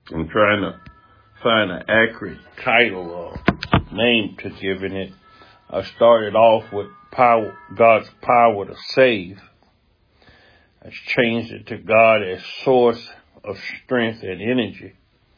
I'm trying to find an accurate title or name to giving it. I started off with God's power to save. I changed it to God as source of strength and energy.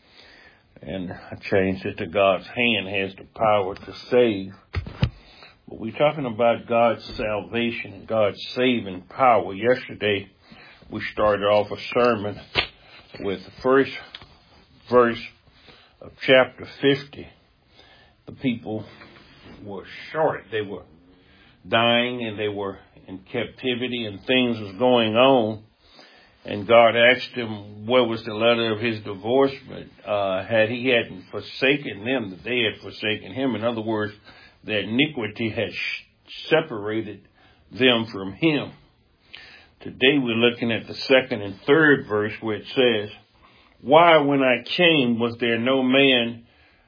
And I changed it to God's hand has the power to save. But we're talking about God's salvation and God's saving power. Yesterday, we started off a sermon with the first verse of chapter 50. The people were short. They were dying and they were in captivity and things was going on. And God asked him where was the letter of his divorcement. Had he hadn't forsaken them, that they had forsaken him. In other words, their iniquity had separated them from him. Today we're looking at the second and third verse where it says, why when I came was there no man?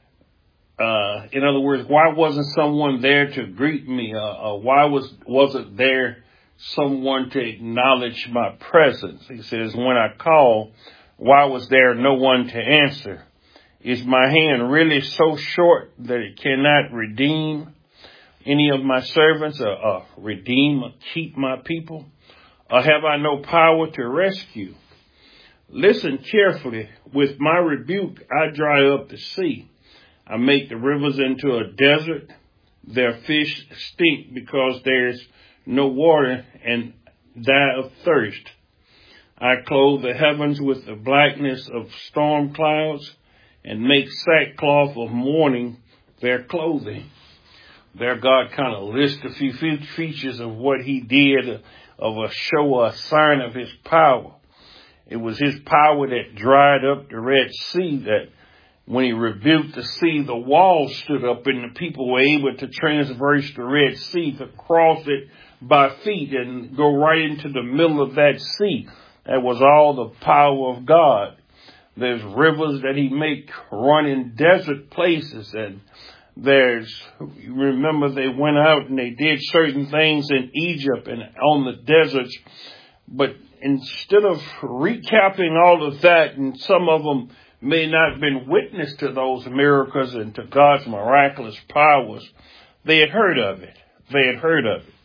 In other words, why wasn't someone there to greet me? Why wasn't there someone to acknowledge my presence? He says, when I called, why was there no one to answer? Is my hand really so short that it cannot redeem any of my servants or redeem or keep my people? Or have I no power to rescue? Listen carefully. With my rebuke, I dry up the sea. I make the rivers into a desert. Their fish stink because there's no water and die of thirst. I clothe the heavens with the blackness of storm clouds and make sackcloth of mourning their clothing. There God kind of lists a few features of what he did of a show, a sign of his power. It was his power that dried up the Red Sea, that when he rebuked the sea, the walls stood up and the people were able to traverse the Red Sea, to cross it by feet and go right into the middle of that sea. That was all the power of God. There's rivers that he make run in desert places, and you remember they went out and they did certain things in Egypt and on the deserts, but instead of recapping all of that, and some of them may not have been witness to those miracles and to God's miraculous powers, they had heard of it. They had heard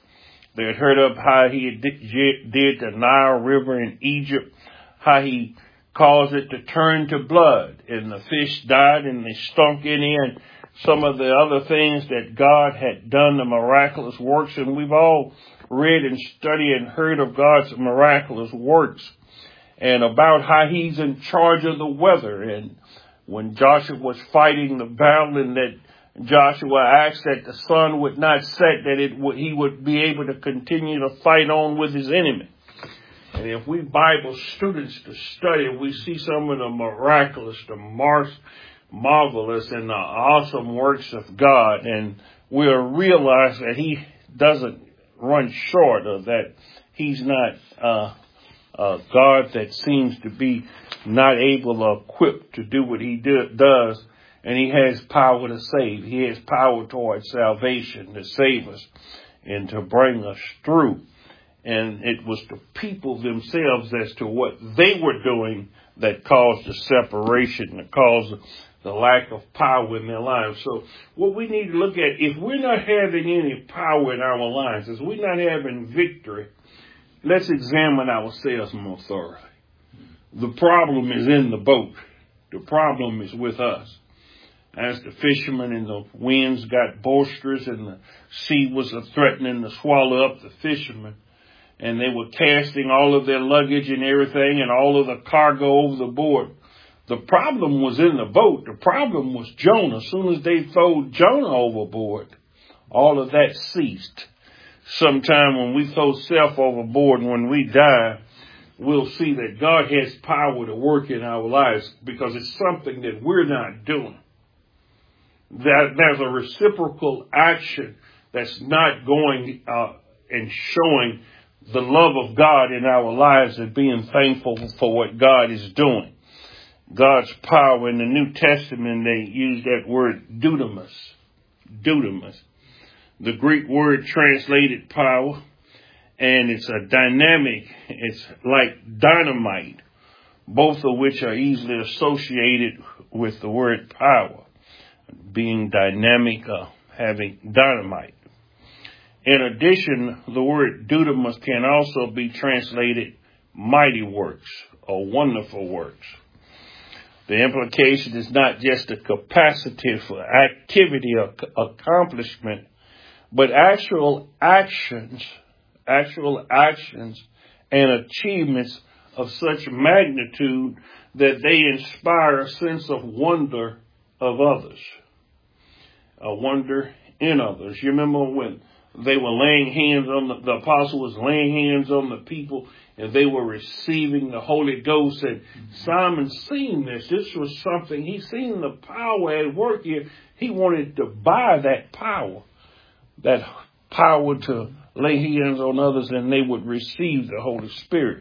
of how he did the Nile River in Egypt, how he caused it to turn to blood, and the fish died and they stunk in it, and some of the other things that God had done, the miraculous works, and we've all read and studied and heard of God's miraculous works and about how he's in charge of the weather. And when Joshua was fighting the battle and that Joshua asked that the sun would not set, that he would be able to continue to fight on with his enemy. And if we Bible students to study, we see some of the miraculous, the marvelous and the awesome works of God, and we'll realize that he doesn't run short, or that he's not a God that seems to be not able or equipped to do what he does, and he has power to save. He has power towards salvation, to save us and to bring us through. And it was the people themselves as to what they were doing that caused the separation, that caused the lack of power in their lives. So what we need to look at, if we're not having any power in our lives, if we're not having victory, let's examine ourselves more thoroughly. The problem is in the boat. The problem is with us. As the fishermen and the winds got boisterous and the sea was threatening to swallow up the fishermen, and they were casting all of their luggage and everything and all of the cargo over the board. The problem was in the boat. The problem was Jonah. As soon as they threw Jonah overboard, all of that ceased. Sometime when we throw self overboard and when we die, we'll see that God has power to work in our lives because it's something that we're not doing. That there's a reciprocal action that's not going and showing the love of God in our lives and being thankful for what God is doing. God's power in the New Testament, they use that word dunamis. Dunamis. The Greek word translated power, and it's a dynamic, it's like dynamite, both of which are easily associated with the word power, being dynamic, having dynamite. In addition, the word dunamis can also be translated mighty works or wonderful works. The implication is not just a capacity for activity or accomplishment, but actual actions and achievements of such magnitude that they inspire a sense of wonder of others, a wonder in others. You remember when they were laying hands on the apostle was laying hands on the people and they were receiving the Holy Ghost, and Simon seen this. This was something, he seen the power at work here. He wanted to buy that power to lay hands on others and they would receive the Holy Spirit.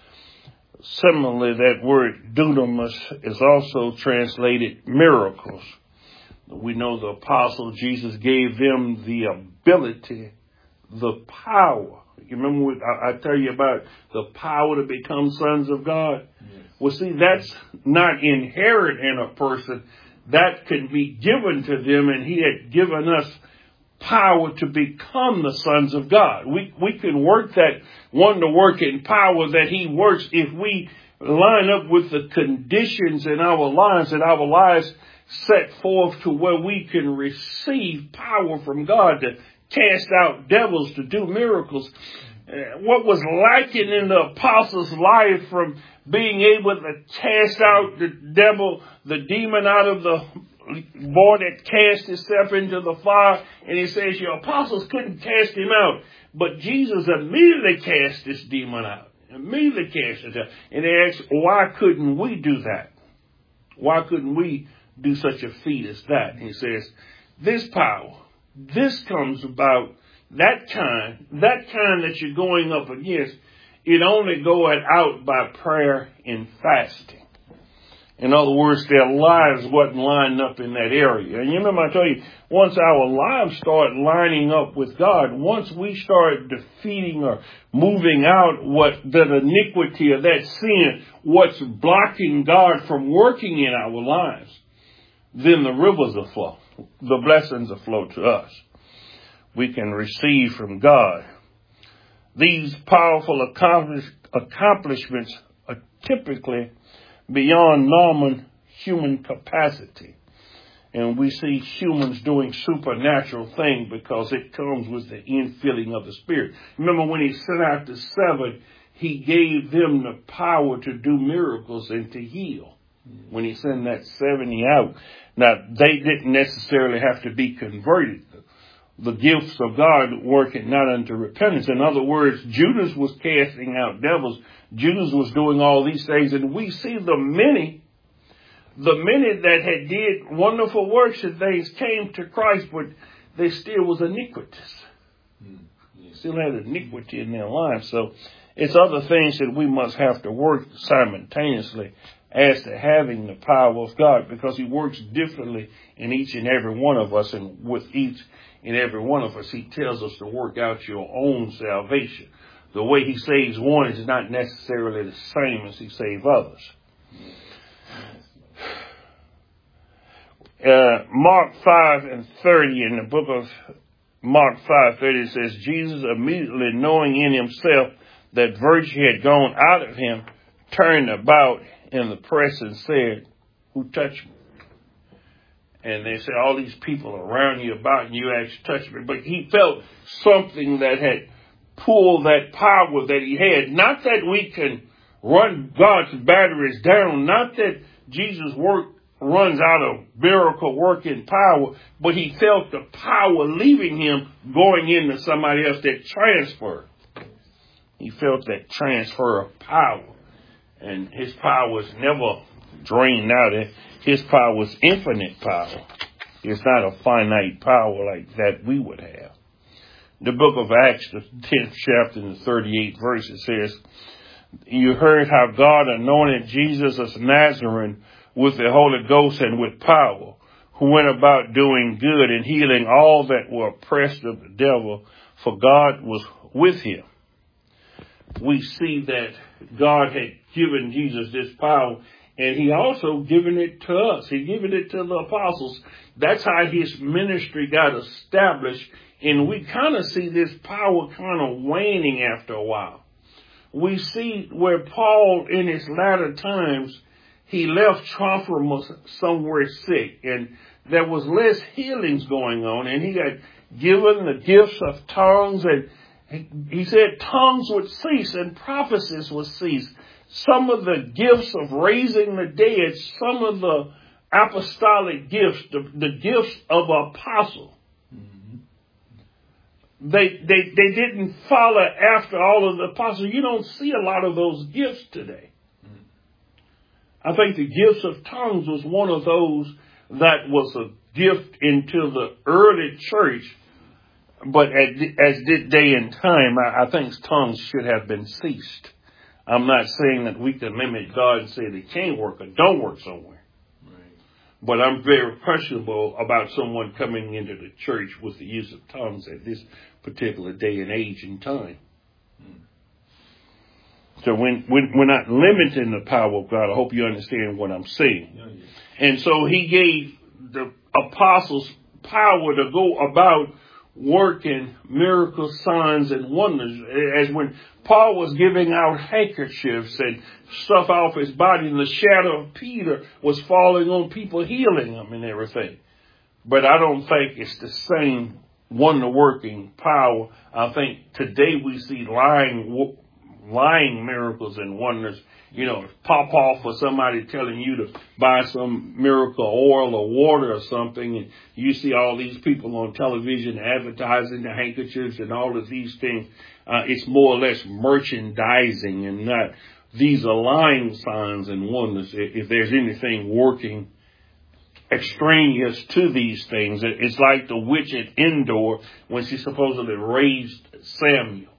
Similarly, that word dunamis is also translated miracles. We know the apostle Jesus gave them the ability, the power. You remember what I tell you about the power to become sons of God? Yes. Well, see, that's not inherent in a person. That can be given to them, and he had given us power to become the sons of God. We can work that wonder working power that he works if we line up with the conditions in our lives, and our lives set forth to where we can receive power from God to cast out devils, to do miracles. What was lacking in the apostles' life from being able to cast out the devil, the demon out of the boy that cast himself into the fire, and he says your apostles couldn't cast him out, but Jesus immediately cast this demon out. Immediately cast it out. And they asked, why couldn't we do that? Why couldn't we do such a feat as that? And he says, this power, this comes about that kind that you're going up against, it only goeth out by prayer and fasting. In other words, their lives wasn't lining up in that area. And you remember I told you, once our lives start lining up with God, once we start defeating or moving out that iniquity or that sin, what's blocking God from working in our lives, then the rivers will flow. The blessings will flow to us. We can receive from God. These powerful accomplishments are typically beyond normal human capacity. And we see humans doing supernatural things because it comes with the infilling of the Spirit. Remember when he sent out the 7, he gave them the power to do miracles and to heal. When he sent that 70 out. Now, they didn't necessarily have to be converted. The gifts of God working not unto repentance. In other words, Judas was casting out devils. Judas was doing all these things. And we see the many that had did wonderful works and things came to Christ, but they still was iniquitous. Still had iniquity in their lives. So it's other things that we must have to work simultaneously as to having the power of God, because he works differently in each and every one of us, and with each and every one of us, he tells us to work out your own salvation. The way he saves one is not necessarily the same as he saves others. Mark 5:30, in the book of Mark 5:30, says, Jesus, immediately knowing in himself that virtue had gone out of him, turned about in the press and said, who touched me? And they said, all these people around you, about you, actually touched me. But he felt something that had pulled that power that he had. Not that we can run God's batteries down. Not that Jesus' work runs out of miracle working power. But he felt the power leaving him, going into somebody else, that transfer. He felt that transfer of power. And his power was never drained out. His power was infinite power. It's not a finite power like that we would have. The book of Acts, the 10th chapter and the 38th verse, it says, you heard how God anointed Jesus as Nazarene with the Holy Ghost and with power, who went about doing good and healing all that were oppressed of the devil, for God was with him. we see that God had given Jesus this power, and he also given it to us. He given it to the apostles. That's how his ministry got established. And we kind of see this power kind of waning after a while. We see where Paul, in his latter times, he left Trophimus somewhere sick, and there was less healings going on, and he got given the gifts of tongues, and he said tongues would cease and prophecies would cease. Some of the gifts of raising the dead, some of the apostolic gifts, the gifts of apostle. They didn't follow after all of the apostles. You don't see a lot of those gifts today. I think the gifts of tongues was one of those that was a gift into the early church. But as this day and time, I think tongues should have been ceased. I'm not saying that we can limit God and say they can't work or don't work somewhere. But I'm very questionable about someone coming into the church with the use of tongues at this particular day and age and time. So when we're not limiting the power of God, I hope you understand what I'm saying. And so he gave the apostles power to go about working miracles, signs, and wonders. As when Paul was giving out handkerchiefs and stuff off his body, and the shadow of Peter was falling on people, healing them and everything. But I don't think it's the same wonder-working power. I think today we see lying miracles and wonders. You know, pop off for somebody telling you to buy some miracle oil or water or something, and you see all these people on television advertising the handkerchiefs and all of these things. It's more or less merchandising, and not these are lying signs and wonders. If there's anything working extraneous to these things, it's like the witch at Endor when she supposedly raised Samuel.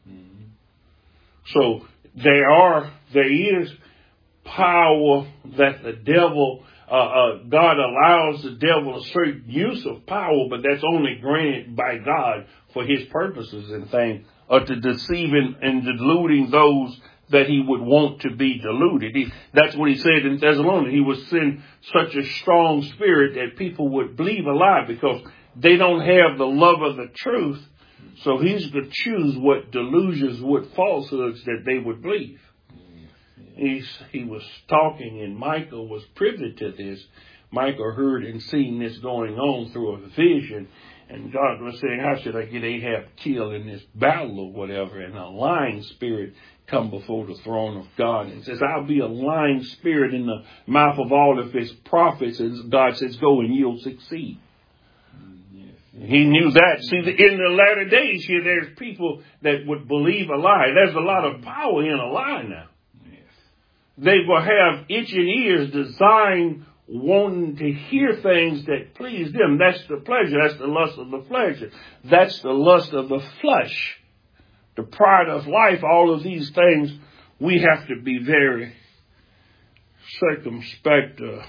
So there is power that the devil, God allows the devil a certain use of power, but that's only granted by God for his purposes and things, or to deceiving and deluding those that he would want to be deluded. That's what he said in Thessalonians. He would send such a strong spirit that people would believe a lie because they don't have the love of the truth. So he's going to choose what delusions, what falsehoods that they would believe. He was talking, and Michael was privy to this. Michael heard and seen this going on through a vision. And God was saying, how should I get Ahab killed in this battle or whatever? And a lying spirit come before the throne of God and says, I'll be a lying spirit in the mouth of all of his prophets. And God says, go and you'll succeed. He knew that. See, in the latter days here, there's people that would believe a lie. There's a lot of power in a lie now. Yes. They will have itching ears designed, wanting to hear things that please them. That's the pleasure. That's the lust of the pleasure. That's the lust of the flesh. The pride of life, all of these things, we have to be very circumspectively.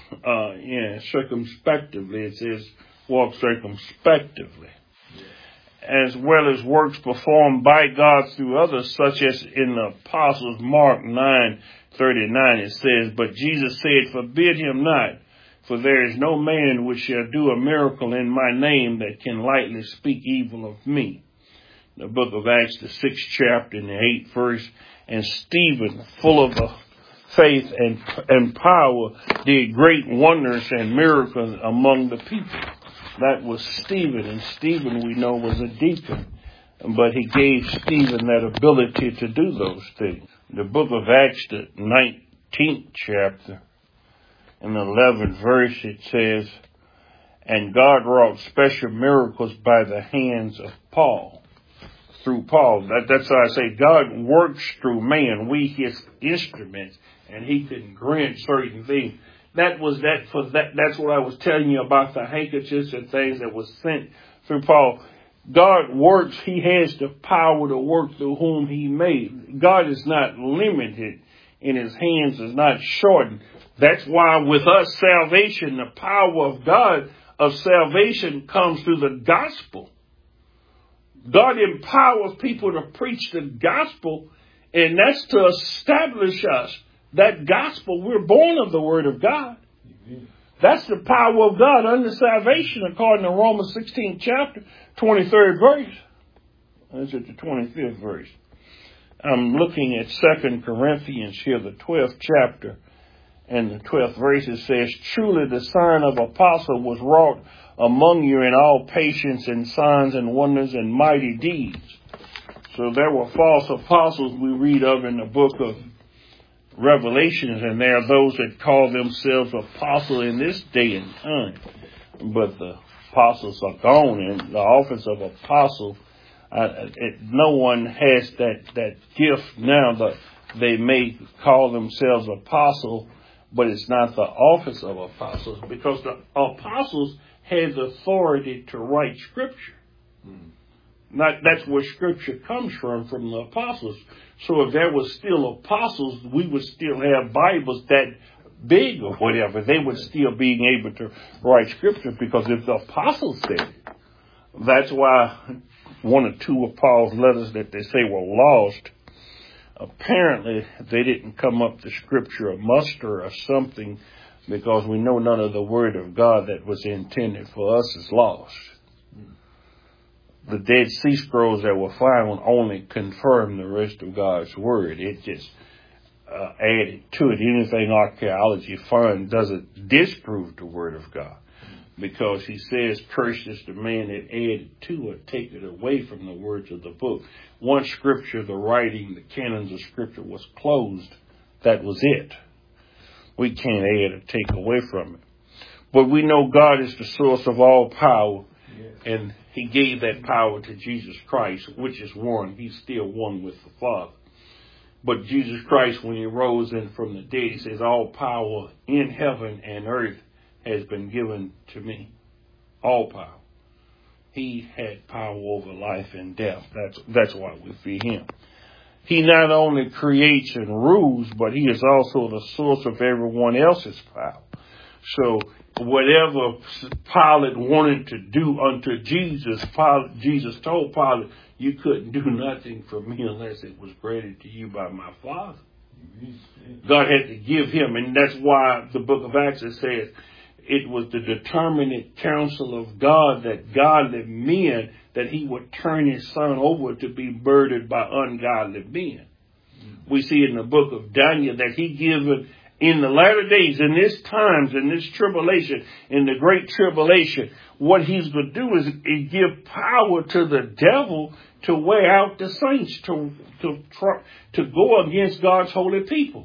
It says, walk circumspectively, as well as works performed by God through others, such as in the apostles. Mark 9:39, it says, but Jesus said, forbid him not, for there is no man which shall do a miracle in my name that can lightly speak evil of me. The book of Acts, the 6th chapter and the 8th verse, and Stephen, full of the faith and power, did great wonders and miracles among the people. That was Stephen, and Stephen we know was a deacon, but he gave Stephen that ability to do those things. The book of Acts, the 19th chapter and the 11th verse, it says, and God wrought special miracles by the hands of Paul. Through Paul. That's how I say God works through man. We his instruments, and he can grant certain things. That's what I was telling you about the handkerchiefs and things that was sent through Paul. God works. He has the power to work through whom he made. God is not limited, and his hands is not shortened. That's why with us salvation, the power of God of salvation comes through the gospel. God empowers people to preach the gospel, And that's to establish us. That gospel, we're born of the word of God. Amen. That's the power of God unto salvation, according to Romans 16th chapter, 23rd verse. This is the 25th verse. I'm looking at 2 Corinthians here, the 12th chapter, and the 12th verse. It says, truly the sign of apostle was wrought among you in all patience and signs and wonders and mighty deeds. So there were false apostles we read of in the book of Revelations, and there are those that call themselves apostles in this day and time. But the apostles are gone, and the office of apostle, no one has that gift now. That they may call themselves apostle, but it's not the office of apostles, because the apostles had the authority to write scripture. That's where scripture comes from the apostles. So if there was still apostles, we would still have Bibles that big or whatever. They would still be able to write scripture, because if the apostles said it, that's why one or two of Paul's letters that they say were lost, apparently they didn't come up to scripture or muster or something, because we know none of the word of God that was intended for us is lost. The Dead Sea Scrolls that were found only confirm the rest of God's word. It just added to it. Anything archaeology finds doesn't disprove the word of God, because he says, cursed is the man that added to it, take it away from the words of the book. Once scripture, the writing, the canons of scripture was closed, that was it. We can't add or take away from it. But we know God is the source of all power, and he gave that power to Jesus Christ, which is one. He's still one with the Father. But Jesus Christ, when he rose in from the dead, he says, all power in heaven and earth has been given to me. All power. He had power over life and death. That's why we fear him. He not only creates and rules, but he is also the source of everyone else's power. So whatever Pilate wanted to do unto Jesus, Jesus told Pilate, you couldn't do nothing for me unless it was granted to you by my Father. God had to give him, and that's why the book of Acts says it was the determinate counsel of God that godly men, that he would turn his son over to be murdered by ungodly men. We see in the book of Daniel that he given in the latter days, in this times, in this tribulation, in the great tribulation, what he's going to do is give power to the devil to wear out the saints, to go against God's holy people.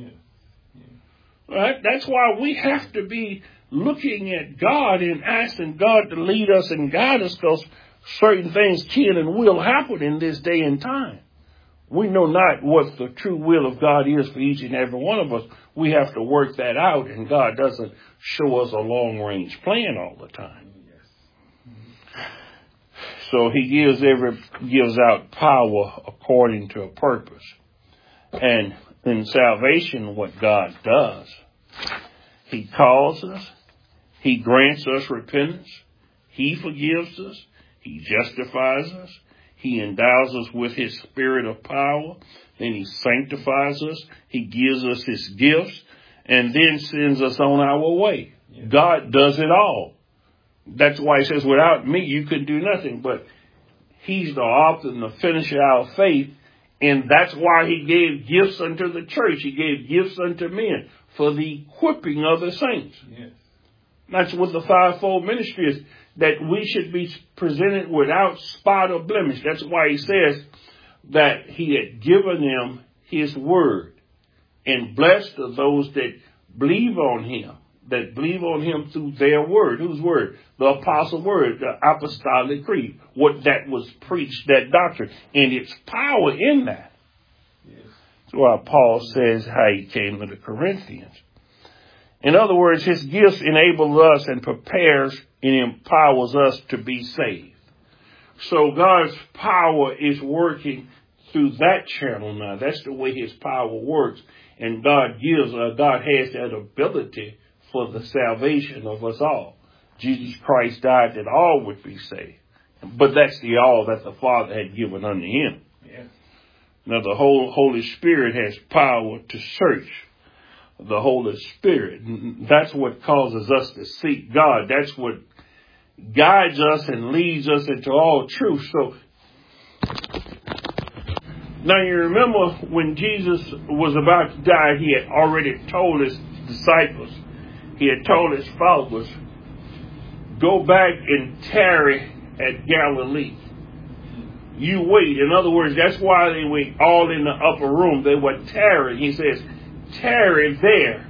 Right? That's why we have to be looking at God and asking God to lead us and guide us, because certain things can and will happen in this day and time. We know not what the true will of God is for each and every one of us. We have to work that out, and God doesn't show us a long-range plan all the time. So he gives out power according to a purpose. And in salvation, what God does, he calls us, he grants us repentance, he forgives us, he justifies us, he endows us with his spirit of power, then he sanctifies us, he gives us his gifts, and then sends us on our way. Yeah. God does it all. That's why he says, without me, you could do nothing. But he's the author and the finisher of our faith, and that's why he gave gifts unto the church. He gave gifts unto men for the equipping of the saints. Yes. That's what the fivefold ministry is, that we should be presented without spot or blemish. That's why he says that he had given them his word, and blessed are those that believe on him through their word. Whose word? The apostle word, the apostolic creed, what that was preached, that doctrine, and its power in that. Yes. That's why Paul says how he came to the Corinthians. In other words, his gifts enable us and prepares and empowers us to be saved. So God's power is working through that channel now. That's the way his power works. And God has that ability for the salvation of us all. Jesus Christ died that all would be saved. But that's the all that the Father had given unto him. Yeah. Now, the Holy Spirit has power to search. The Holy Spirit. That's what causes us to seek God. That's what guides us and leads us into all truth. So, now you remember when Jesus was about to die, he had already told his disciples, he had told his followers, go back and tarry at Galilee. You wait. In other words, that's why they were all in the upper room. They were tarrying. He says, tarry there.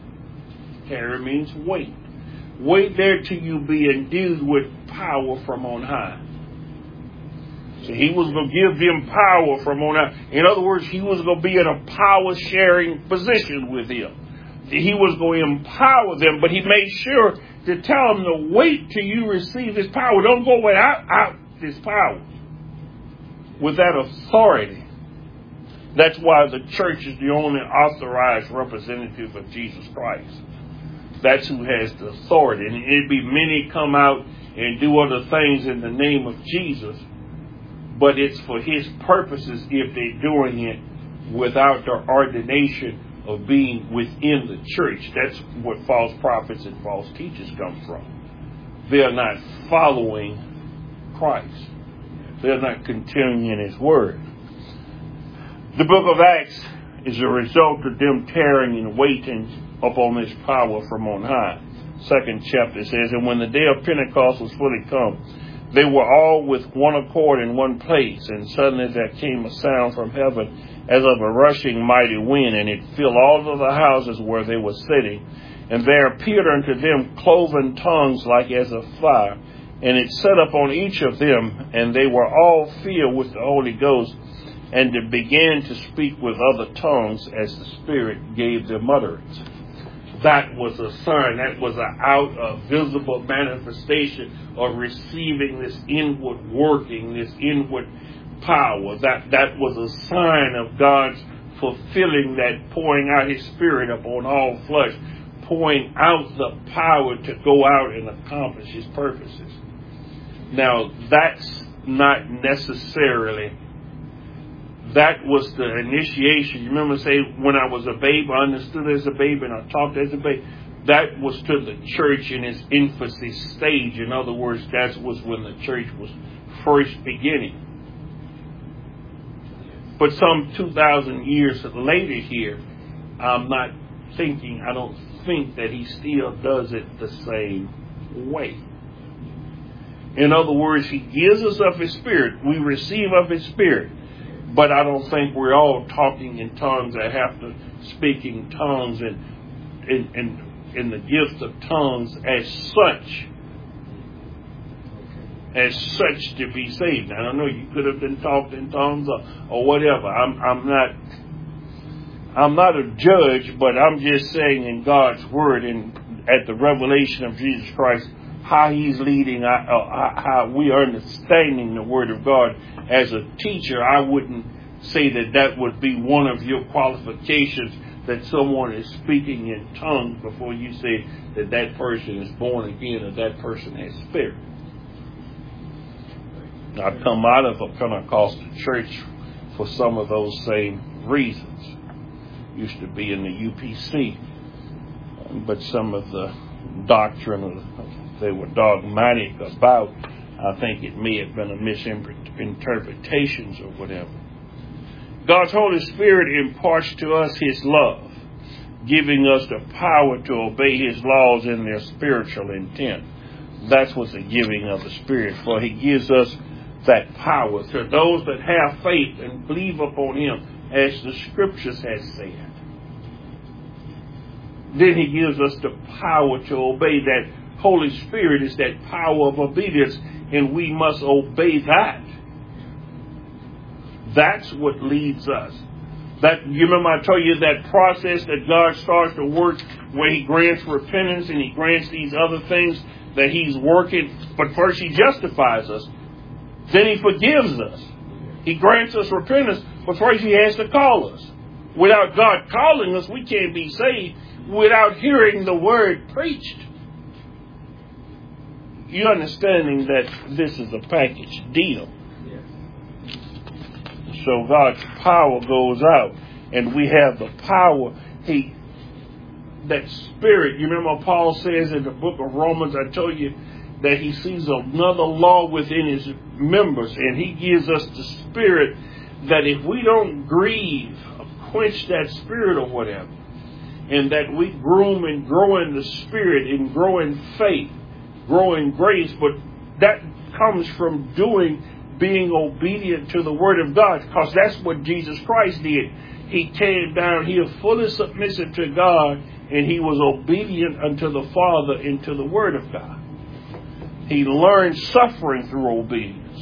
Tarry means wait. Wait there till you be endued with power from on high. So he was going to give them power from on high. In other words, he was going to be in a power-sharing position with them. He was going to empower them, but he made sure to tell them to wait till you receive this power. Don't go without this power, with that authority. That's why the church is the only authorized representative of Jesus Christ. That's who has the authority. And it'd be many come out and do other things in the name of Jesus, but it's for his purposes if they're doing it without the ordination of being within the church. That's what false prophets and false teachers come from. They're not following Christ. They're not continuing in his word. The book of Acts is a result of them tarrying and waiting upon this power from on high. Second chapter says, and when the day of Pentecost was fully come, they were all with one accord in one place, and suddenly there came a sound from heaven as of a rushing mighty wind, and it filled all of the houses where they were sitting. And there appeared unto them cloven tongues like as of fire, and it sat upon each of them, and they were all filled with the Holy Ghost, and they began to speak with other tongues as the Spirit gave them utterance. That was a sign. That was a visible manifestation of receiving this inward working, this inward power. That was a sign of God's fulfilling that, pouring out his Spirit upon all flesh, pouring out the power to go out and accomplish his purposes. Now, that's not necessarily, that was the initiation. You remember say, when I was a babe, I understood as a babe and I talked as a babe. That was to the church in its infancy stage. In other words, that was when the church was first beginning. But some 2,000 years later here, I don't think that he still does it the same way. In other words, he gives us of his Spirit. We receive of his Spirit. But I don't think we're all talking in tongues that have to speak in tongues and in the gift of tongues as such to be saved. I don't know, you could have been talked in tongues or whatever. I'm not a judge, but I'm just saying in God's word and at the revelation of Jesus Christ, how he's leading, how we are understanding the word of God. As a teacher, I wouldn't say that would be one of your qualifications, that someone is speaking in tongues before you say that person is born again or that person has spirit. I've come out of a Pentecostal church for some of those same reasons. Used to be in the UPC, but some of the doctrine they were dogmatic about, I think it may have been a misinterpretations or whatever. God's Holy Spirit imparts to us his love, giving us the power to obey his laws in their spiritual intent. That's what the giving of the Spirit for. He gives us that power to those that have faith and believe upon him, as the scriptures has said. Then he gives us the power to obey. That Holy Spirit is that power of obedience, and we must obey that. That's what leads us. You remember I told you that process that God starts to work, where he grants repentance and he grants these other things that he's working. But first he justifies us. Then he forgives us. He grants us repentance, but first he has to call us. Without God calling us, we can't be saved without hearing the word preached. You're understanding that this is a package deal. So God's power goes out, and we have the power. That spirit, you remember Paul says in the book of Romans, I told you that he sees another law within his members, and he gives us the spirit that if we don't grieve, quench that spirit or whatever, and that we groom and grow in the spirit and grow in faith, grow in grace, but that comes from being obedient to the Word of God, because that's what Jesus Christ did. He came down here fully submissive to God, and he was obedient unto the Father and to the Word of God. He learned suffering through obedience.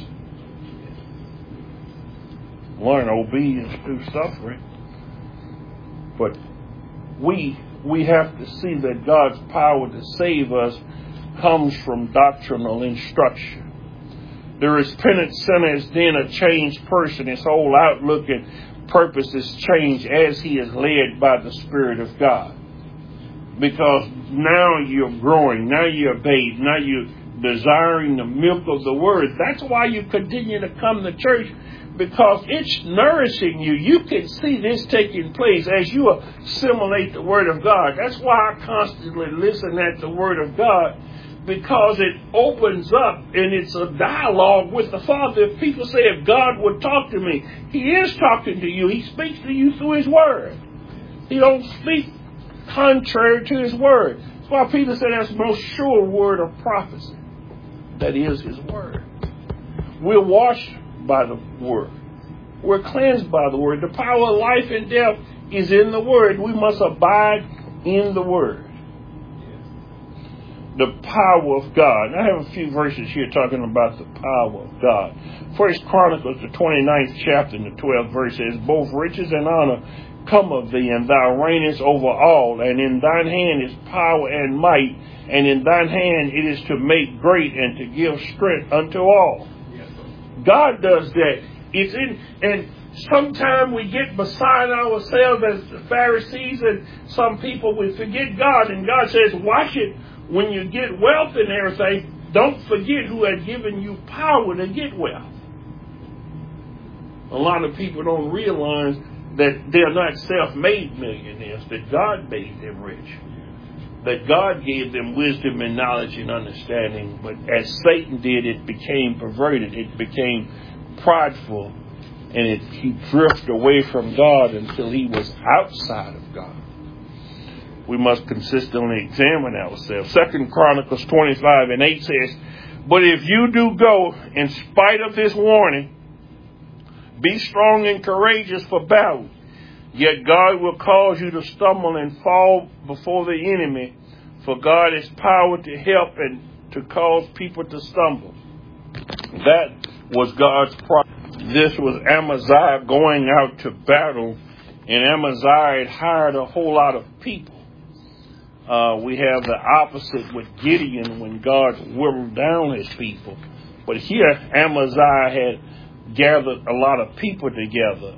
Learn obedience through suffering. But we have to see that God's power to save us comes from doctrinal instruction. The repentant sinner is then a changed person. His whole outlook and purpose is changed as he is led by the Spirit of God. Because now you're growing, now you're bathed, now you're desiring the milk of the Word. That's why you continue to come to church, because it's nourishing you. You can see this taking place as you assimilate the Word of God. That's why I constantly listen at the Word of God, because it opens up and it's a dialogue with the Father. If people say, if God would talk to me, He is talking to you. He speaks to you through His Word. He don't speak contrary to His Word. That's why Peter said that's the most sure word of prophecy. That is His Word. We're washed by the Word. We're cleansed by the Word. The power of life and death is in the Word. We must abide in the Word. The power of God. I have a few verses here talking about the power of God. First Chronicles, the 29th chapter and the 12th verse says, both riches and honor come of thee, and thou reignest over all, and in thine hand is power and might, and in thine hand it is to make great and to give strength unto all. Yes, God does that. It's in, and sometimes we get beside ourselves as the Pharisees, and some people, we forget God, and God says, watch it. When you get wealth and everything, don't forget who has given you power to get wealth. A lot of people don't realize that they're not self-made millionaires, that God made them rich. That God gave them wisdom and knowledge and understanding. But as Satan did, it became perverted. It became prideful. And he drifted away from God until he was outside of God. We must consistently examine ourselves. 2 Chronicles 25:8 says, but if you do go in spite of this warning, be strong and courageous for battle. Yet God will cause you to stumble and fall before the enemy, for God has power to help and to cause people to stumble. That was God's promise. This was Amaziah going out to battle, and Amaziah had hired a whole lot of people. We have the opposite with Gideon when God whittled down his people. But here Amaziah had gathered a lot of people together.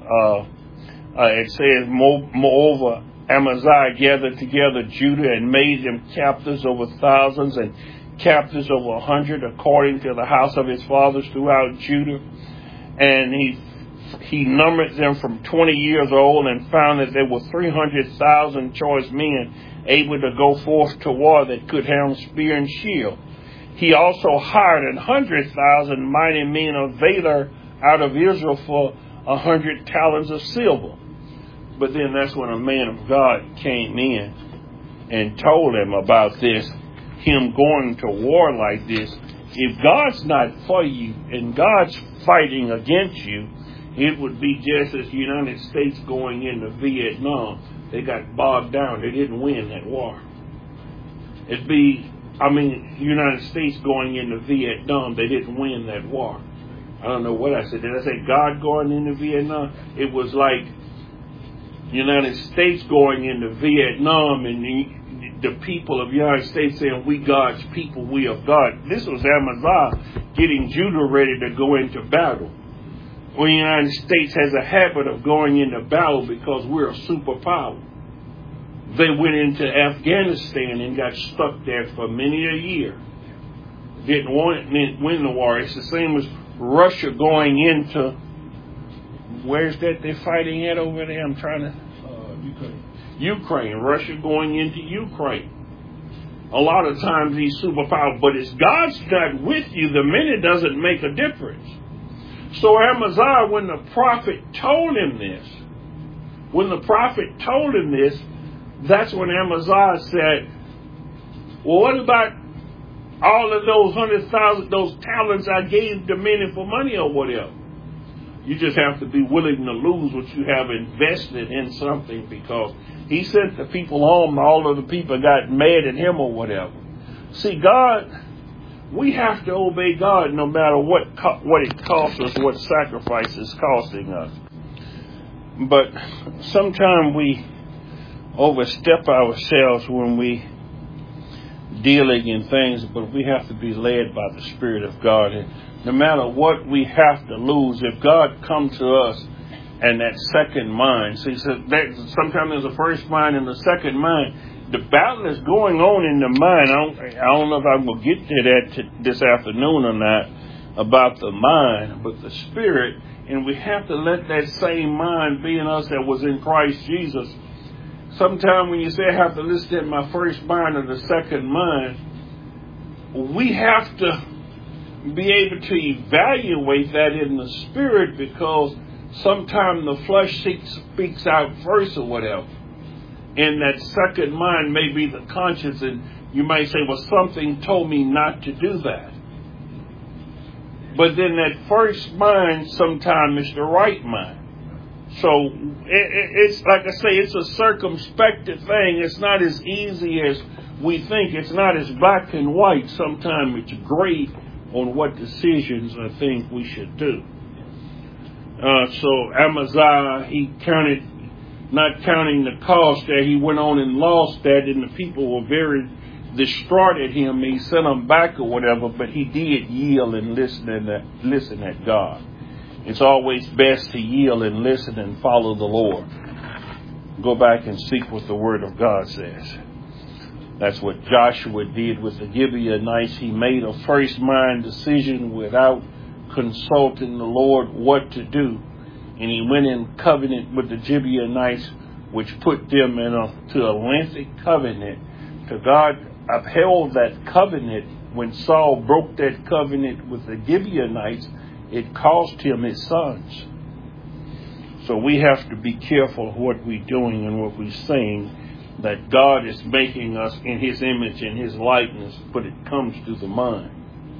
It says, moreover, Amaziah gathered together Judah and made them captives over thousands and captives over 100 according to the house of his fathers throughout Judah. And he numbered them from 20 years old and found that there were 300,000 choice men able to go forth to war that could handle spear and shield. He also hired 100,000 mighty men of valor out of Israel for 100 talents of silver. But then that's when a man of God came in and told him about this, him going to war like this. If God's not for you and God's fighting against you, it would be just as the United States going into Vietnam. They got bogged down. They didn't win that war. It'd be, United States going into Vietnam. They didn't win that war. I don't know what I said. Did I say God going into Vietnam? It was like United States going into Vietnam and the people of the United States saying, we God's people, we of God. This was Amaziah getting Judah ready to go into battle. Well, the United States has a habit of going into battle because we're a superpower. They went into Afghanistan and got stuck there for many a year. Didn't win the war. It's the same as Russia going into where's that they're fighting at over there? I'm trying to... Ukraine. Russia going into Ukraine. A lot of times these superpowers, but it's God's not with you, the minute doesn't make a difference. So Amaziah, when the prophet told him this, that's when Amaziah said, well, what about all of those 100,000, those talents I gave the men for money or whatever? You just have to be willing to lose what you have invested in something, because he sent the people home, all of the people got mad at him or whatever. See, God, we have to obey God no matter what it costs us, what sacrifice is costing us. But sometimes we overstep ourselves when we dealing in things, but we have to be led by the Spirit of God. And no matter what we have to lose, if God comes to us and that second mind, see, so that sometimes there's a first mind and a second mind. The battle is going on in the mind. I don't know if I'm going to get to that this afternoon or not about the mind, but the Spirit, and we have to let that same mind be in us that was in Christ Jesus. Sometimes when you say I have to listen to my first mind or the second mind, we have to be able to evaluate that in the Spirit, because sometimes the flesh speaks out first or whatever. And that second mind may be the conscience, and you might say, well, something told me not to do that. But then that first mind sometimes is the right mind. So it's like I say, it's a circumspect thing. It's not as easy as we think. It's not as black and white. Sometimes it's gray on what decisions I think we should do. So Amaziah, he counted, not counting the cost there, he went on and lost that, and the people were very distraught at him. He sent them back or whatever, but he did yield and listen at God. It's always best to yield and listen and follow the Lord. Go back and seek what the Word of God says. That's what Joshua did with the Gibeonites. He made a first mind decision without consulting the Lord what to do. And he went in covenant with the Gibeonites, which put them to a lengthy covenant. To God upheld that covenant. When Saul broke that covenant with the Gibeonites, it cost him his sons. So we have to be careful of what we're doing and what we're saying, that God is making us in His image and His likeness, but it comes through the mind.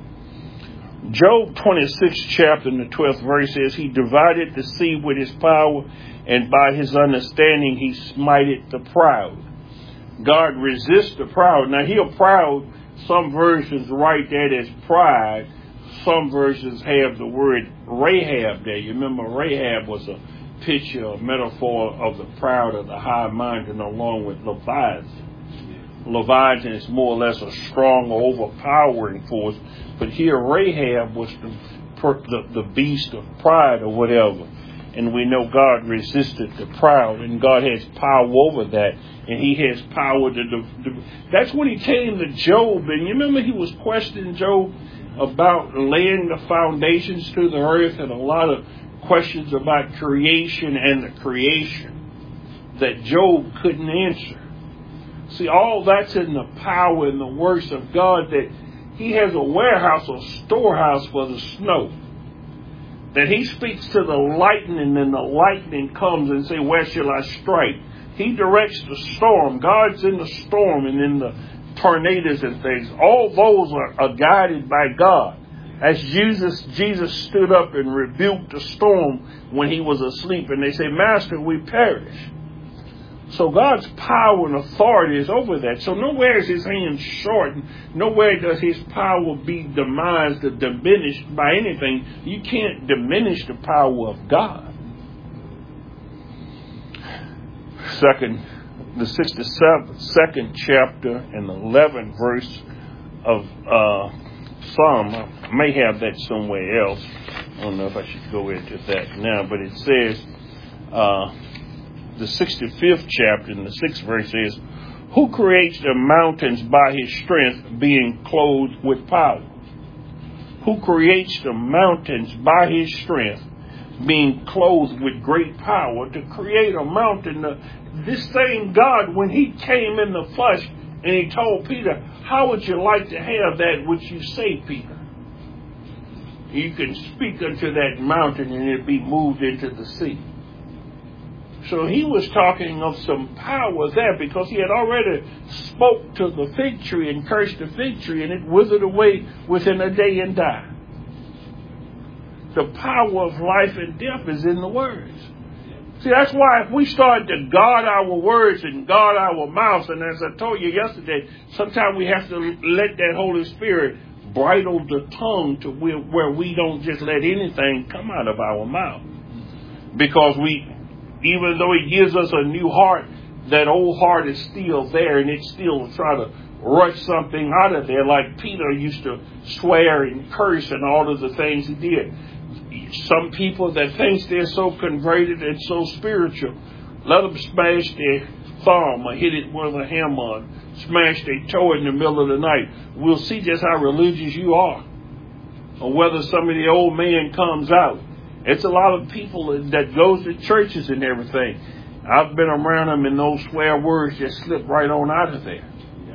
Job 26th chapter and the 12th verse says, He divided the sea with His power, and by His understanding He smited the proud. God resists the proud. Now here proud, some versions write that as pride. Some versions have the word Rahab there. You remember Rahab was a picture, a metaphor of the proud or the high-minded, along with Leviathan. Leviathan is more or less a strong or overpowering force. But here Rahab was the beast of pride or whatever. And we know God resisted the proud, and God has power over that. And He has power to that's when He came to Job. And you remember He was questioning Job about laying the foundations to the earth, and a lot of questions about creation and the creation that Job couldn't answer. See, all that's in the power and the works of God, that He has a warehouse or storehouse for the snow. That He speaks to the lightning, and the lightning comes and say, where shall I strike? He directs the storm. God's in the storm and in the tornadoes and things. All those are guided by God. As Jesus stood up and rebuked the storm when He was asleep, and they say, Master, we perish. So God's power and authority is over that. So nowhere is His hand short. Nowhere does His power be demised or diminished by anything. You can't diminish the power of God. The 62nd chapter and the 11th verse of Psalm. I may have that somewhere else. I don't know if I should go into that now, but it says, the 65th chapter and the 6th verse says, Who creates the mountains by His strength, being clothed with power? Who creates the mountains by His strength, being clothed with great power to create a mountain. This same God, when he came in the flesh and he told Peter, how would you like to have that which you say, Peter? You can speak unto that mountain and it be moved into the sea. So he was talking of some power there because he had already spoke to the fig tree and cursed the fig tree and it withered away within a day and died. The power of life and death is in the words. See, that's why if we start to guard our words and guard our mouths, and as I told you yesterday, sometimes we have to let that Holy Spirit bridle the tongue to where we don't just let anything come out of our mouth. Because even though he gives us a new heart, that old heart is still there and it still try to rush something out of there, like Peter used to swear and curse and all of the things he did. Some people that think they're so converted and so spiritual, let them smash their thumb or hit it with a hammer, smash their toe in the middle of the night. We'll see just how religious you are, or whether some of the old man comes out. It's a lot of people that goes to churches and everything. I've been around them and those swear words just slip right on out of there.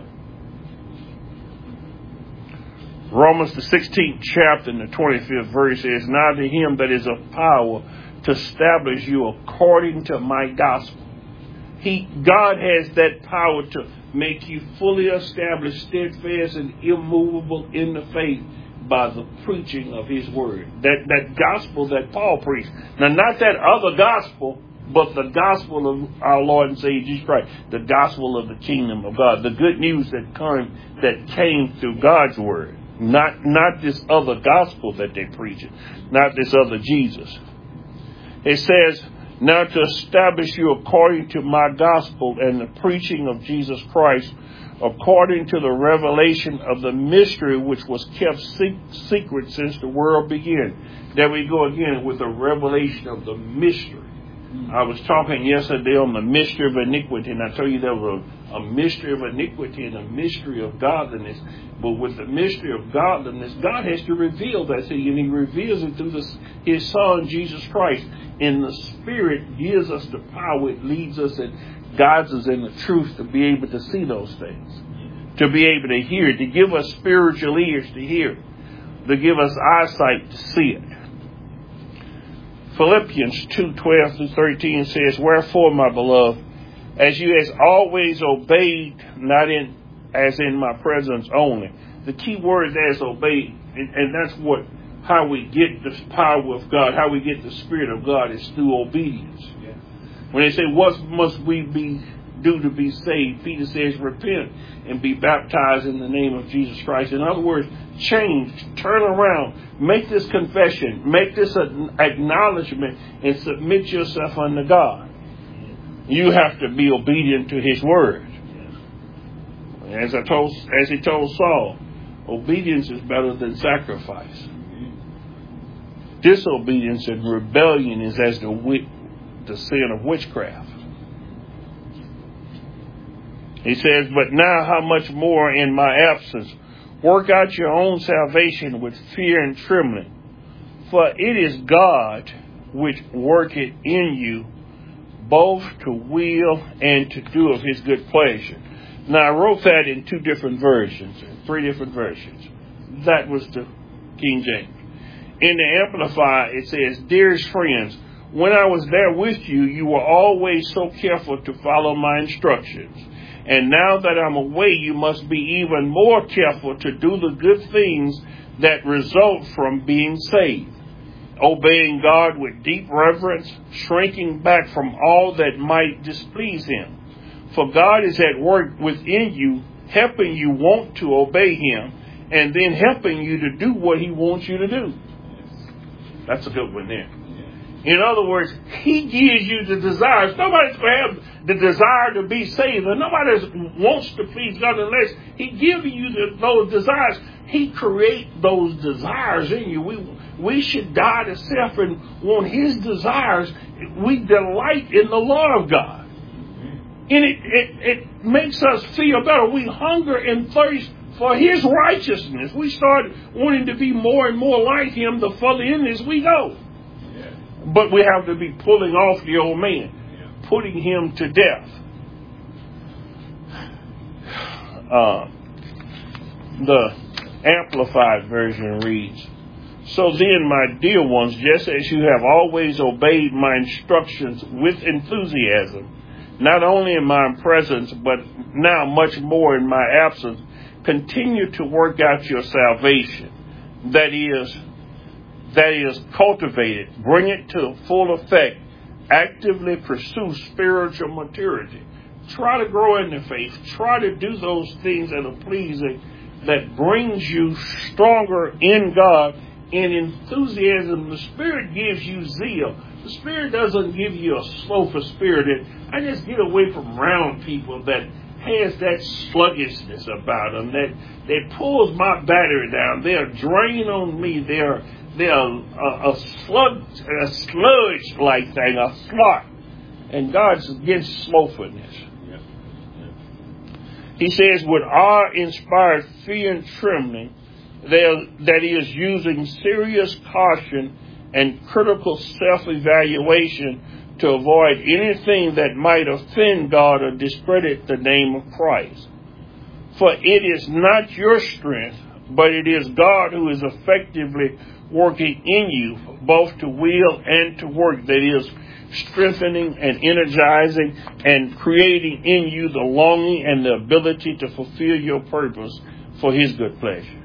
Romans the 16th chapter and the 25th verse says, now to him that is of power to establish you according to my gospel. God has that power to make you fully established, steadfast, and immovable in the faith by the preaching of his word. That gospel that Paul preached. Now, not that other gospel, but the gospel of our Lord and Savior Jesus Christ. The gospel of the kingdom of God. The good news that came through God's word. Not this other gospel that they preach. Not this other Jesus. It says, now to establish you according to my gospel and the preaching of Jesus Christ, according to the revelation of the mystery which was kept secret since the world began. There we go again with the revelation of the mystery. I was talking yesterday on the mystery of iniquity, and I told you there was a mystery of iniquity and a mystery of godliness. But with the mystery of godliness, God has to reveal that to you, and he reveals it through his Son, Jesus Christ. And the Spirit gives us the power. It leads us and guides us in the truth to be able to see those things, to be able to hear it, to give us spiritual ears to hear it, to give us eyesight to see it. Philippians 2:12-13 says, wherefore, my beloved, as you has always obeyed, not as in my presence only. The key word there is obey, and that's how we get the power of God, how we get the Spirit of God is through obedience. Yeah. When they say, what must we do to be saved? Peter says, repent and be baptized in the name of Jesus Christ. In other words, change, turn around, make this confession, make this an acknowledgement, and submit yourself unto God. You have to be obedient to his word. As he told Saul, obedience is better than sacrifice. Disobedience and rebellion is as the sin of witchcraft. He says, but now how much more in my absence, work out your own salvation with fear and trembling. For it is God which worketh in you, both to will and to do of his good pleasure. Now, I wrote that in 3 different versions. That was the King James. In the Amplified, it says, dearest friends, when I was there with you, you were always so careful to follow my instructions. And now that I'm away, you must be even more careful to do the good things that result from being saved. Obeying God with deep reverence, shrinking back from all that might displease him. For God is at work within you, helping you want to obey him, and then helping you to do what he wants you to do. That's a good one there. In other words, he gives you the desires. Nobody's going to have the desire to be saved, and nobody wants to please God unless he gives you those desires. He creates those desires in you. We should die to self and want his desires. We delight in the law of God. And it makes us feel better. We hunger and thirst for his righteousness. We start wanting to be more and more like him the further in this we go. But we have to be pulling off the old man, putting him to death. The Amplified Version reads, "So then, my dear ones, just as you have always obeyed my instructions with enthusiasm, not only in my presence, but now much more in my absence, continue to work out your salvation. That is cultivated, bring it to full effect, actively pursue spiritual maturity. Try to grow in the faith. Try to do those things that are pleasing, that brings you stronger in God. In enthusiasm, the Spirit gives you zeal. The Spirit doesn't give you a slothful spirit. I just get away from around people that has that sluggishness about them, that pulls my battery down. They're drain on me. They're a sludge-like thing, a slot. And God's against slothfulness. He says, with awe-inspired fear and trembling, that he is using serious caution and critical self-evaluation to avoid anything that might offend God or discredit the name of Christ. For it is not your strength, but it is God who is effectively working in you, both to will and to work, that is, strengthening and energizing and creating in you the longing and the ability to fulfill your purpose for his good pleasure.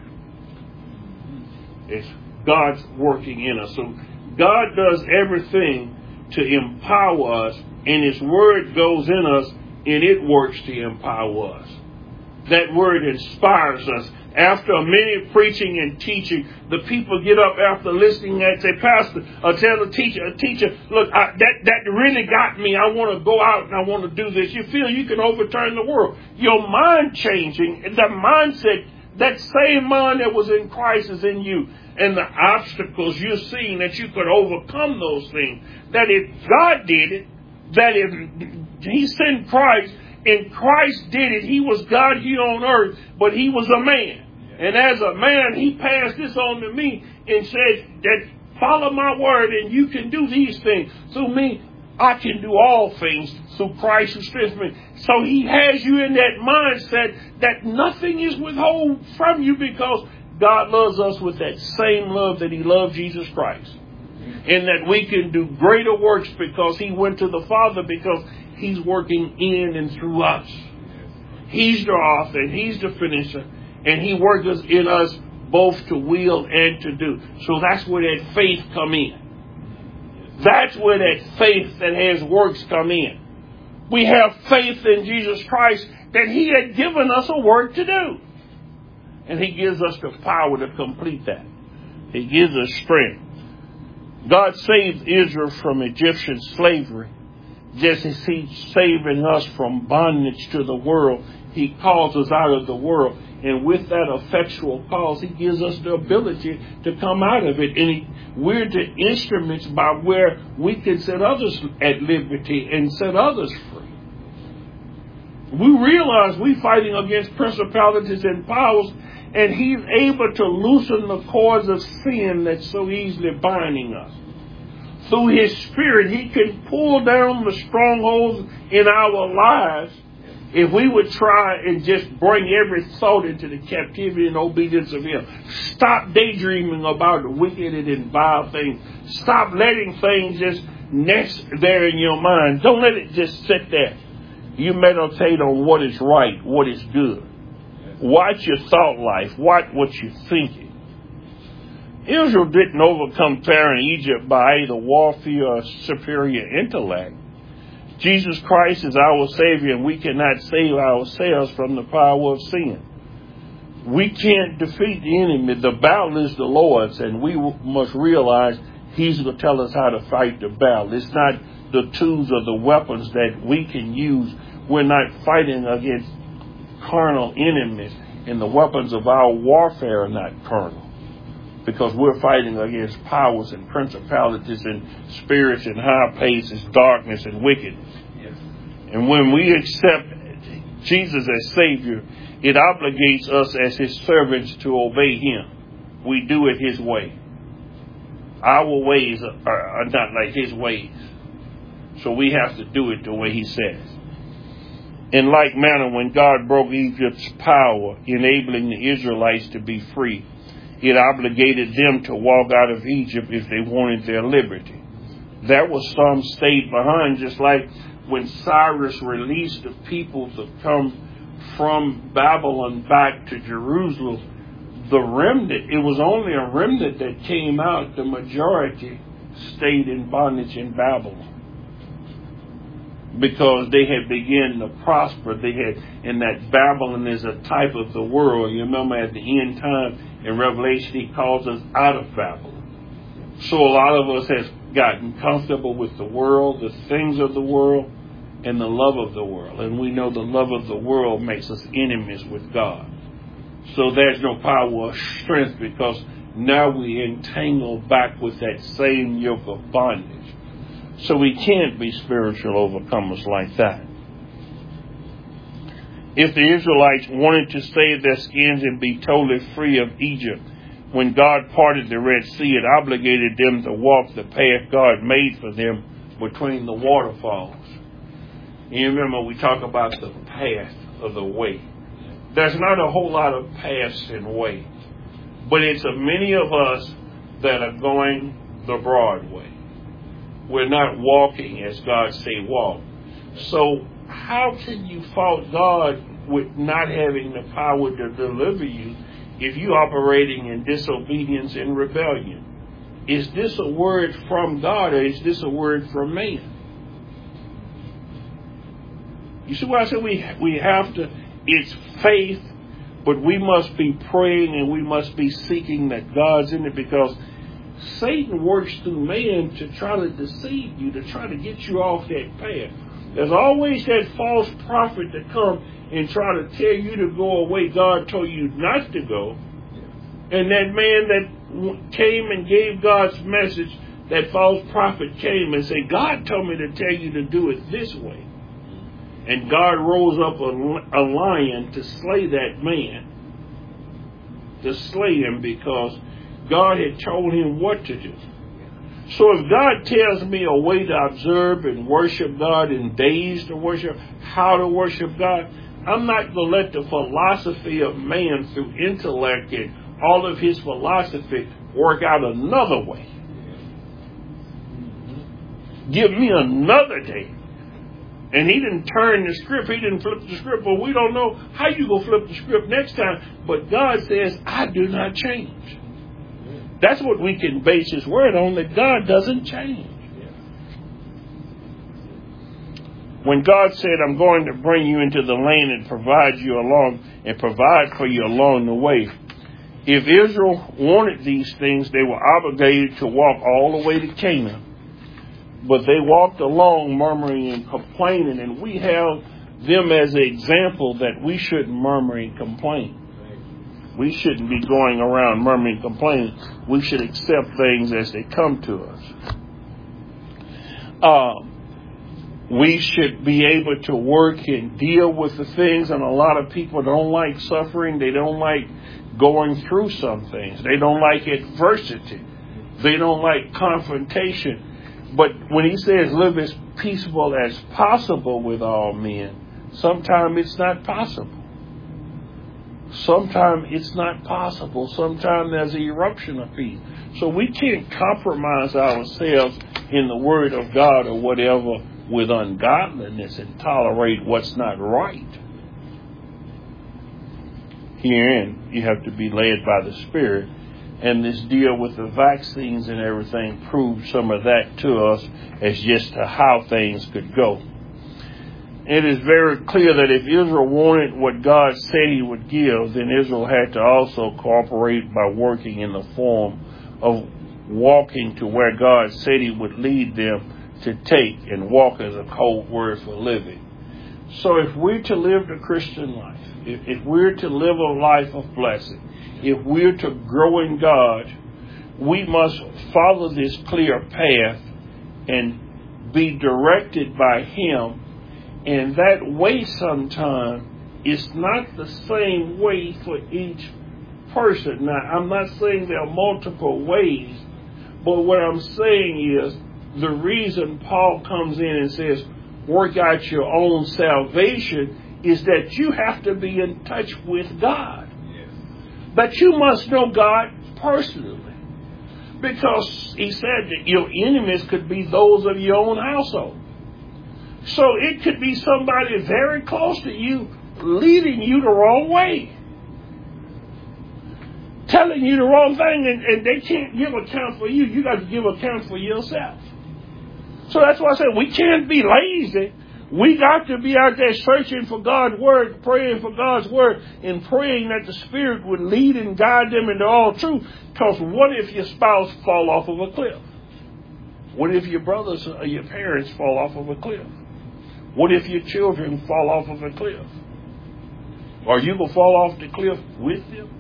It's God's working in us. So God does everything to empower us, and his word goes in us, and it works to empower us. That word inspires us. After a minute preaching and teaching, the people get up after listening and say, Pastor, or tell the teacher, look, that really got me. I want to go out and I want to do this. You feel you can overturn the world. Your mind changing, the mindset, that same mind that was in Christ is in you. And the obstacles you're seeing, that you could overcome those things. That if God did it, that if he sent Christ, and Christ did it, he was God here on earth, but he was a man. And as a man, he passed this on to me and said that follow my word and you can do these things. Through me, I can do all things through Christ who strengthens me. So he has you in that mindset that nothing is withheld from you, because God loves us with that same love that he loved Jesus Christ. And that we can do greater works because he went to the Father, because he's working in and through us. He's the author and he's the finisher. And he works in us both to will and to do. So that's where that faith come in. That's where that faith that has works come in. We have faith in Jesus Christ that he had given us a work to do. And he gives us the power to complete that. He gives us strength. God saved Israel from Egyptian slavery. Just as he's saving us from bondage to the world, he calls us out of the world. And with that effectual cause, he gives us the ability to come out of it. And we're the instruments by where we can set others at liberty and set others free. We realize we're fighting against principalities and powers, and he's able to loosen the cords of sin that's so easily binding us. Through his Spirit, he can pull down the strongholds in our lives if we would try and just bring every thought into the captivity and obedience of him. Stop daydreaming about the wicked and vile things. Stop letting things just nest there in your mind. Don't let it just sit there. You meditate on what is right, what is good. Watch your thought life. Watch what you're thinking. Israel didn't overcome Pharaoh in Egypt by either warfare or superior intellect. Jesus Christ is our Savior, and we cannot save ourselves from the power of sin. We can't defeat the enemy. The battle is the Lord's, and we must realize he's going to tell us how to fight the battle. It's not the tools or the weapons that we can use. We're not fighting against carnal enemies, and the weapons of our warfare are not carnal. Because we're fighting against powers and principalities and spirits and high places, darkness and wickedness. Yes. And when we accept Jesus as Savior, it obligates us as his servants to obey him. We do it his way. Our ways are not like his ways. So we have to do it the way he says. In like manner, when God broke Egypt's power, enabling the Israelites to be free, it obligated them to walk out of Egypt if they wanted their liberty. There was some stayed behind, just like when Cyrus released the people to come from Babylon back to Jerusalem. The remnant, it was only a remnant that came out. The majority stayed in bondage in Babylon because they had begun to prosper. They had, and that Babylon is a type of the world. You remember at the end time in Revelation, he calls us out of Babylon. So a lot of us has gotten comfortable with the world, the things of the world, and the love of the world. And we know the love of the world makes us enemies with God. So there's no power or strength because now we entangle back with that same yoke of bondage. So we can't be spiritual overcomers like that. If the Israelites wanted to save their skins and be totally free of Egypt, when God parted the Red Sea, it obligated them to walk the path God made for them between the waterfalls. You remember we talk about the path of the way. There's not a whole lot of paths and way, but it's many of us that are going the broad way. We're not walking as God say walk. So how can you fault God with not having the power to deliver you if you're operating in disobedience and rebellion? Is this a word from God or is this a word from man? You see why I said we have to, it's faith, but we must be praying and we must be seeking that God's in it, because Satan works through man to try to deceive you, to try to get you off that path. There's always that false prophet to come and try to tell you to go away God told you not to go. And that man that came and gave God's message, that false prophet came and said, God told me to tell you to do it this way. And God rose up a lion to slay that man, to slay him, because God had told him what to do. So if God tells me a way to observe and worship God, and days to worship, how to worship God, I'm not going to let the philosophy of man through intellect and all of his philosophy work out another way. Give me another day. And he didn't turn the script. He didn't flip the script. But we don't know how you going to flip the script next time. But God says, I do not change. That's what we can base his word on, that God doesn't change. When God said, I'm going to bring you into the land and provide for you along the way. If Israel wanted these things, they were obligated to walk all the way to Canaan. But they walked along murmuring and complaining, and we have them as an example that we shouldn't murmur and complain. We shouldn't be going around murmuring and complaining. We should accept things as they come to us. We should be able to work and deal with the things, and a lot of people don't like suffering. They don't like going through some things. They don't like adversity. They don't like confrontation. But when he says live as peaceable as possible with all men, sometimes it's not possible. Sometimes it's not possible. Sometimes there's an eruption of peace. So we can't compromise ourselves in the word of God or whatever with ungodliness and tolerate what's not right. Herein, you have to be led by the Spirit. And this deal with the vaccines and everything proved some of that to us as just to how things could go. It is very clear that if Israel wanted what God said he would give, then Israel had to also cooperate by working in the form of walking to where God said he would lead them to take, and walk as a code word for living. So if we're to live the Christian life, if we're to live a life of blessing, if we're to grow in God, we must follow this clear path and be directed by him. And that way sometimes is not the same way for each person. Now, I'm not saying there are multiple ways, But what I'm saying is, the reason Paul comes in and says, work out your own salvation, is that you have to be in touch with God. Yes. But you must know God personally. Because he said that your enemies could be those of your own household. So it could be somebody very close to you leading you the wrong way. Telling you the wrong thing, and they can't give account for you. You got to give account for yourself. So that's why I said we can't be lazy. We got to be out there searching for God's word, praying for God's word, and praying that the Spirit would lead and guide them into all truth. Because what if your spouse fall off of a cliff? What if your brothers or your parents fall off of a cliff? What if your children fall off of a cliff? Are you going to fall off the cliff with them?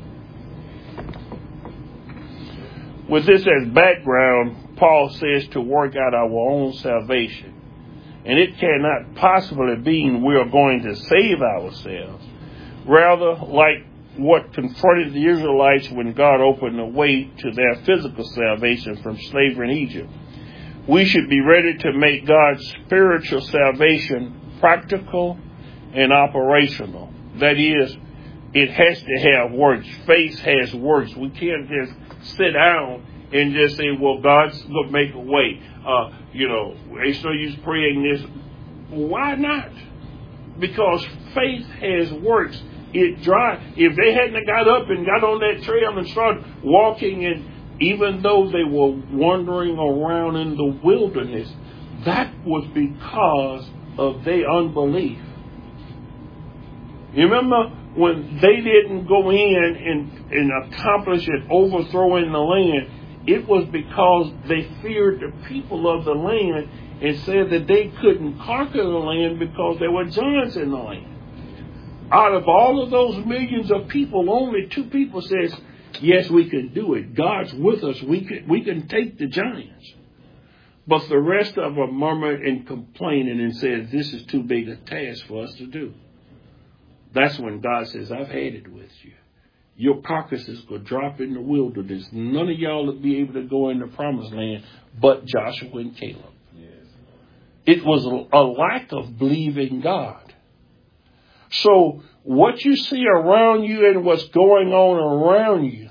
With this as background, Paul says to work out our own salvation. And it cannot possibly be we are going to save ourselves. Rather, like what confronted the Israelites when God opened the way to their physical salvation from slavery in Egypt, we should be ready to make God's spiritual salvation practical and operational. That is, it has to have works. Faith has works. We can't just sit down and just say, well, God's going to make a way. They still use praying this. Why not? Because faith has works. If they hadn't got up and got on that trail and started walking, and even though they were wandering around in the wilderness, that was because of their unbelief. You remember when they didn't go in and accomplish and overthrowing the land, it was because they feared the people of the land and said that they couldn't conquer the land because there were giants in the land. Out of all of those millions of people, only 2 people says, yes, we can do it. God's with us. We can take the giants. But the rest of them murmured and complained and said, this is too big a task for us to do. That's when God says, I've had it with you. Your carcasses will drop in the wilderness. None of y'all will be able to go in the promised land but Joshua and Caleb. Yes. It was a lack of believing God. So what you see around you and what's going on around you,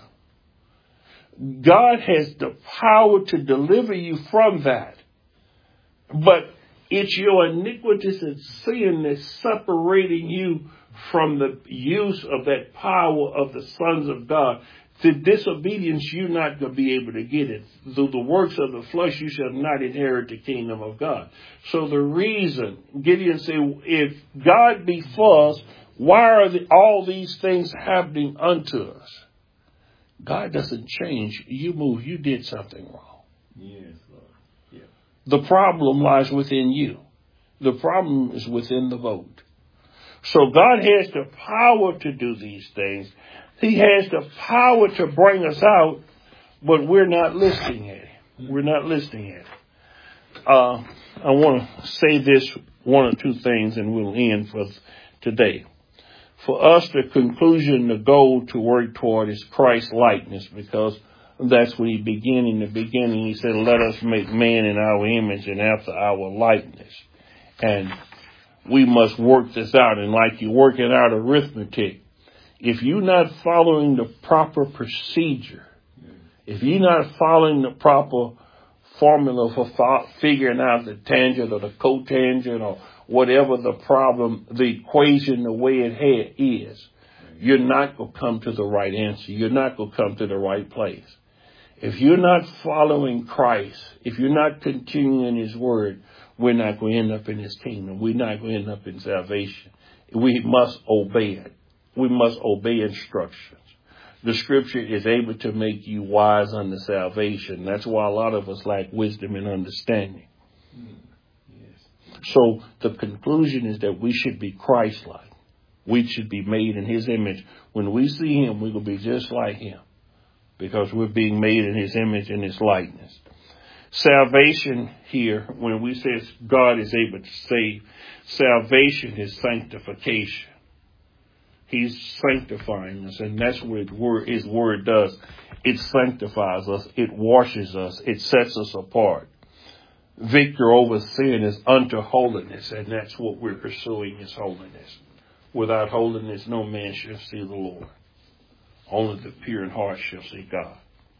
God has the power to deliver you from that. But it's your iniquitous and sin that's separating you from the use of that power of the sons of God. The disobedience, you're not going to be able to get it. Through the works of the flesh, you shall not inherit the kingdom of God. So the reason, Gideon said, if God be for us, why are all these things happening unto us? God doesn't change. You move. You did something wrong. Yes, Lord. Yeah. The problem lies within you. The problem is within the vote. So God has the power to do these things. He has the power to bring us out, but we're not listening at Him. We're not listening at Him. I want to say this 1 or 2 things and we'll end for today. For us, the conclusion, the goal to work toward is Christ likeness, because that's what He began in the beginning. He said, let us make man in our image and after our likeness. And we must work this out. And like you're working out arithmetic, if you're not following the proper procedure, if you're not following the proper formula for figuring out the tangent or the cotangent or whatever the problem, the equation, the way it is, you're not going to come to the right answer. You're not going to come to the right place. If you're not following Christ, if you're not continuing His word, we're not going to end up in His kingdom. We're not going to end up in salvation. We must obey it. We must obey instructions. The scripture is able to make you wise unto salvation. That's why a lot of us lack wisdom and understanding. Yes. So the conclusion is that we should be Christ-like. We should be made in His image. When we see Him, we will be just like Him, because we're being made in His image and His likeness. Salvation here, when we say God is able to save, salvation is sanctification. He's sanctifying us, and that's what His word does. It sanctifies us. It washes us. It sets us apart. Victory over sin is unto holiness, and that's what we're pursuing, is holiness. Without holiness, no man shall see the Lord. Only the pure in heart shall see God.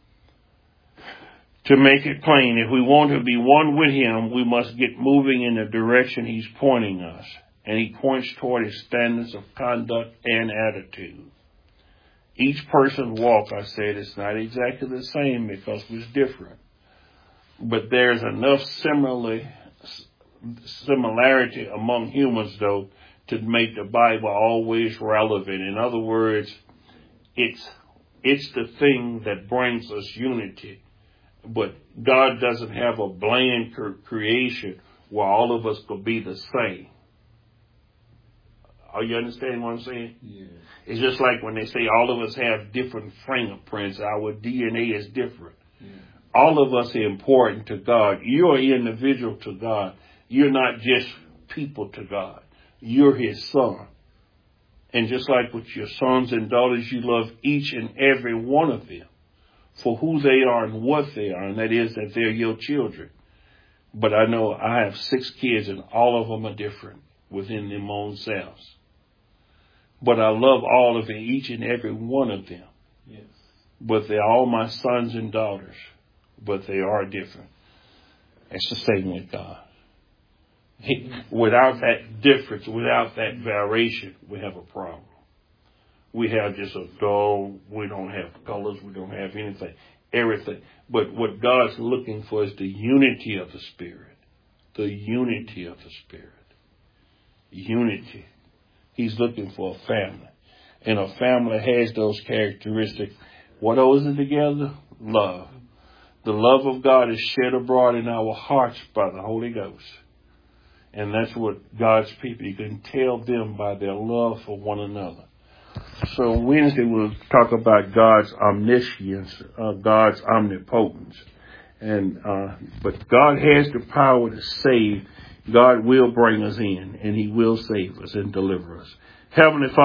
To make it plain, if we want to be one with Him, we must get moving in the direction He's pointing us. And He points toward His standards of conduct and attitude. Each person's walk, I said, is not exactly the same because it's different. But there's enough similarity among humans, though, to make the Bible always relevant. In other words, it's the thing that brings us unity. But God doesn't have a bland creation where all of us could be the same. Are you understand what I'm saying? Yeah. It's just like when they say all of us have different fingerprints. Our DNA is different. Yeah. All of us are important to God. You're an individual to God. You're not just people to God. You're His son. And just like with your sons and daughters, you love each and every one of them for who they are and what they are, and that is that they're your children. But I know I have 6 kids, and all of them are different within their own selves. But I love all of them, each and every one of them. Yes. But they're all my sons and daughters. But they are different. It's the same with God. Without that difference, without that variation, we have a problem. We have just a dull, we don't have colors, we don't have anything, everything. But what God's looking for is the unity of the Spirit. The unity of the Spirit. Unity. He's looking for a family. And a family has those characteristics. What holds it together? Love. The love of God is shed abroad in our hearts by the Holy Ghost. And that's what God's people, you can tell them by their love for one another. So Wednesday we'll talk about God's omniscience, God's omnipotence. But God has the power to save. God will bring us in, and He will save us and deliver us. Heavenly Father,